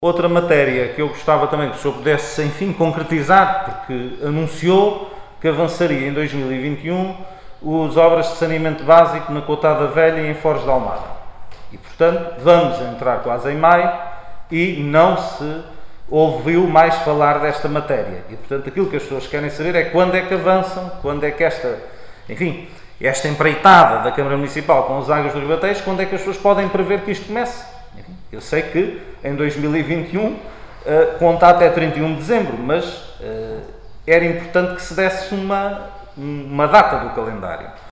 Outra matéria que eu gostava também que o senhor pudesse, enfim, concretizar, porque anunciou que avançaria em 2021 as obras de saneamento básico na Cotada Velha e em Foz de Almada. E, portanto, vamos entrar quase em maio e não se ouviu mais falar desta matéria. E, portanto, aquilo que as pessoas querem saber é quando é que avançam, quando é que esta empreitada da Câmara Municipal com as águas do Ribatejo, quando é que as pessoas podem prever que isto comece. Enfim, eu sei que em 2021 conta até 31 de dezembro, mas era importante que se desse uma data do calendário.